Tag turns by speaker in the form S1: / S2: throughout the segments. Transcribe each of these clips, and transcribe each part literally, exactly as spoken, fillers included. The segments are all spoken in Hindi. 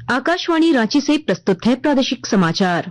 S1: आकाशवाणी रांची से प्रस्तुत है प्रादेशिक समाचार।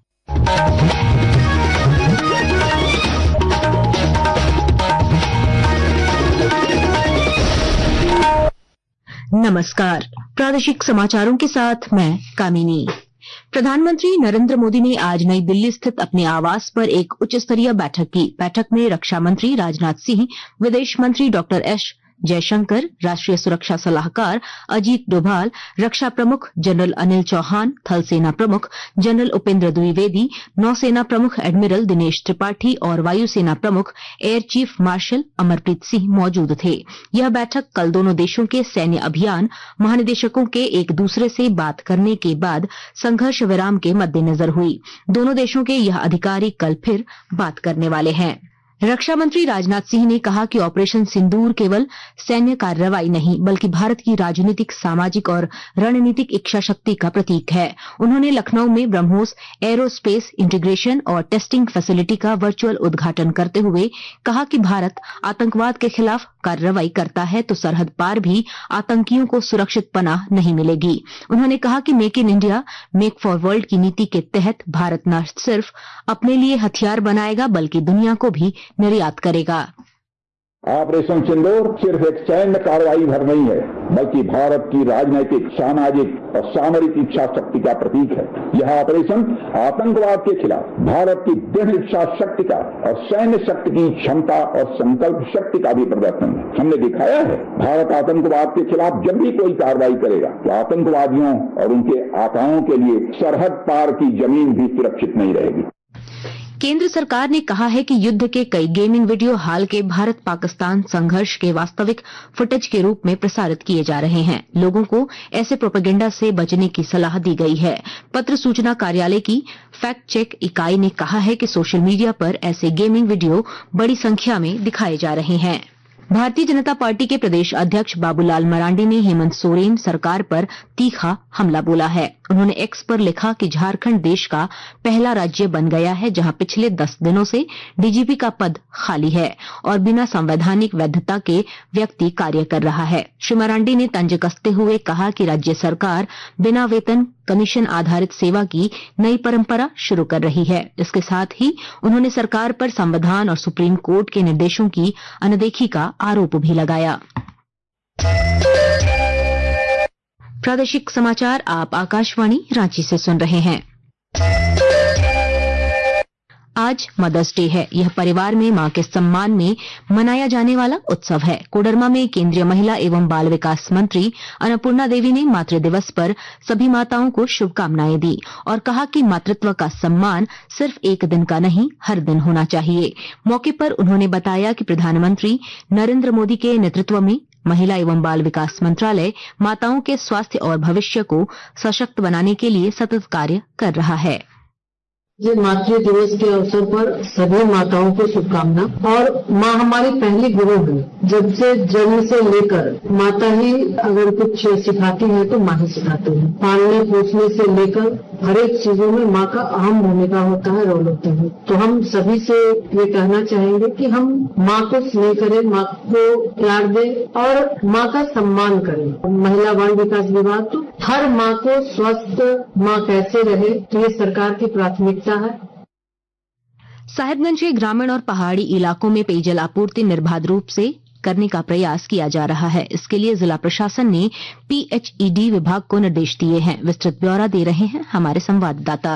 S1: नमस्कार, प्रादेशिक समाचारों के साथ मैं कामिनी। प्रधानमंत्री नरेंद्र मोदी ने आज नई दिल्ली स्थित अपने आवास पर एक उच्च स्तरीय बैठक की। बैठक में रक्षा मंत्री राजनाथ सिंह, विदेश मंत्री डॉक्टर एस जयशंकर, राष्ट्रीय सुरक्षा सलाहकार अजीत डोभाल, रक्षा प्रमुख जनरल अनिल चौहान, थल सेना प्रमुख जनरल उपेंद्र द्विवेदी, नौसेना प्रमुख एडमिरल दिनेश त्रिपाठी और वायुसेना प्रमुख air chief marshal Amarpreet Singh मौजूद थे। यह बैठक कल दोनों देशों के सैन्य अभियान महानिदेशकों के एक दूसरे से बात करने के बाद संघर्ष विराम के मद्देनजर हुई। दोनों देशों के यह अधिकारी कल फिर बात करने वाले हैं। रक्षा मंत्री राजनाथ सिंह ने कहा कि ऑपरेशन सिंदूर केवल सैन्य कार्रवाई नहीं बल्कि भारत की राजनीतिक, सामाजिक और रणनीतिक इच्छा शक्ति का प्रतीक है। उन्होंने लखनऊ में ब्रह्मोस एरोस्पेस इंटीग्रेशन और टेस्टिंग फैसिलिटी का वर्चुअल उद्घाटन करते हुए कहा कि भारत आतंकवाद के खिलाफ कार्रवाई करता है तो सरहद पार भी आतंकियों को सुरक्षित पनाह नहीं मिलेगी। उन्होंने कहा कि make in India, make for world की नीति के तहत भारत न सिर्फ अपने लिए हथियार बनाएगा बल्कि दुनिया को भी निर्यात करेगा।
S2: ऑपरेशन सिंदूर सिर्फ एक सैन्य कार्रवाई भर नहीं है बल्कि भारत की राजनीतिक, सामाजिक और सामरिक इच्छा शक्ति का प्रतीक है। यह ऑपरेशन आतंकवाद के खिलाफ भारत की दृढ़ इच्छा शक्ति का और सैन्य शक्ति की क्षमता और संकल्प शक्ति का भी प्रदर्शन है। हमने दिखाया है भारत आतंकवाद के खिलाफ जब भी कोई कार्रवाई करेगा तो आतंकवादियों और उनके आकाओं के लिए सरहद पार की जमीन भी सुरक्षित नहीं रहेगी।
S1: केंद्र सरकार ने कहा है कि युद्ध के कई गेमिंग वीडियो हाल के भारत पाकिस्तान संघर्ष के वास्तविक फुटेज के रूप में प्रसारित किए जा रहे हैं। लोगों को ऐसे प्रोपेगेंडा से बचने की सलाह दी गई है। पत्र सूचना कार्यालय की फैक्ट चेक इकाई ने कहा है कि सोशल मीडिया पर ऐसे गेमिंग वीडियो बड़ी संख्या में दिखाए जा रहे हैं। भारतीय जनता पार्टी के प्रदेश अध्यक्ष बाबूलाल मरांडी ने हेमंत सोरेन सरकार पर तीखा हमला बोला है। उन्होंने एक्स पर लिखा कि झारखंड देश का पहला राज्य बन गया है जहां पिछले दस दिनों से डीजीपी का पद खाली है और बिना संवैधानिक वैधता के व्यक्ति कार्य कर रहा है। श्री मरांडी ने तंज कसते हुए कहा कि राज्य सरकार बिना वेतन कमीशन आधारित सेवा की नई परंपरा शुरू कर रही है। इसके साथ ही उन्होंने सरकार पर संविधान और सुप्रीम कोर्ट के निर्देशों की अनदेखी का आरोप भी लगाया। प्रादेशिक समाचार आप आकाशवाणी रांची से सुन रहे हैं। आज मदर्स डे है। यह परिवार में मां के सम्मान में मनाया जाने वाला उत्सव है। कोडरमा में केंद्रीय महिला एवं बाल विकास मंत्री अन्नपूर्णा देवी ने मातृ दिवस पर सभी माताओं को शुभकामनाएं दी और कहा कि मातृत्व का सम्मान सिर्फ एक दिन का नहीं, हर दिन होना चाहिए। मौके पर उन्होंने बताया कि प्रधानमंत्री नरेंद्र मोदी के नेतृत्व में महिला एवं बाल विकास मंत्रालय माताओं के स्वास्थ्य और भविष्य को सशक्त बनाने के लिए सतत कार्य कर रहा है।
S3: ये मातृ दिवस के अवसर पर सभी माताओं को शुभकामना। और माँ हमारी पहली गुरु है। जब से जन्म से लेकर माता ही अगर कुछ सिखाती है तो माँ ही सिखाती है। पालने पोसने से लेकर हर एक चीजों में माँ का अहम भूमिका होता है, रोल होता है। तो हम सभी से ये कहना चाहेंगे कि हम माँ को स्नेह करें, माँ को प्यार दें और माँ का सम्मान करें। महिला बाल विकास विभाग तो हर माँ को स्वस्थ माँ कैसे रहे तो ये सरकार की प्राथमिकता है।
S1: साहिबगंज के ग्रामीण और पहाड़ी इलाकों में पेयजल आपूर्ति निर्बाध रूप से करने का प्रयास किया जा रहा है। इसके लिए जिला प्रशासन ने पीएचईडी विभाग को निर्देश दिए हैं। विस्तृत ब्यौरा दे रहे हैं हमारे संवाददाता।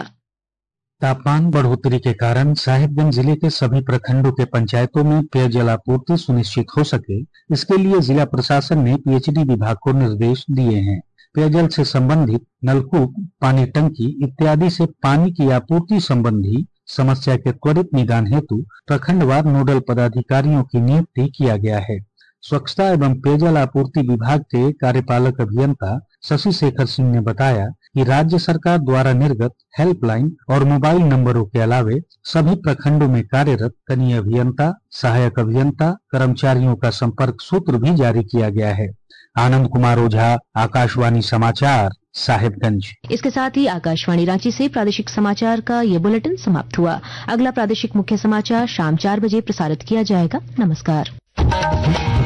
S4: तापमान बढ़ोतरी के कारण साहिबगंज जिले के सभी प्रखंडों के पंचायतों में पेयजल आपूर्ति सुनिश्चित हो सके, इसके लिए जिला प्रशासन ने पीएचईडी विभाग को निर्देश दिए हैं। पेयजल से संबंधित नलकूप, पानी टंकी इत्यादि से पानी की आपूर्ति संबंधी समस्या के त्वरित निदान हेतु प्रखंडवार नोडल पदाधिकारियों की नियुक्ति किया गया है। स्वच्छता एवं पेयजल आपूर्ति विभाग के कार्यपालक अभियंता शशि शेखर सिंह ने बताया कि राज्य सरकार द्वारा निर्गत हेल्पलाइन और मोबाइल नंबरों के अलावे सभी प्रखंडों में कार्यरत कनीय अभियंता, सहायक अभियंता, कर्मचारियों का संपर्क सूत्र भी जारी किया गया है। आनंद कुमार ओझा, आकाशवाणी समाचार, साहिबगंज।
S1: इसके साथ ही आकाशवाणी रांची से प्रादेशिक समाचार का ये बुलेटिन समाप्त हुआ। अगला प्रादेशिक मुख्य समाचार शाम चार बजे प्रसारित किया जाएगा। नमस्कार।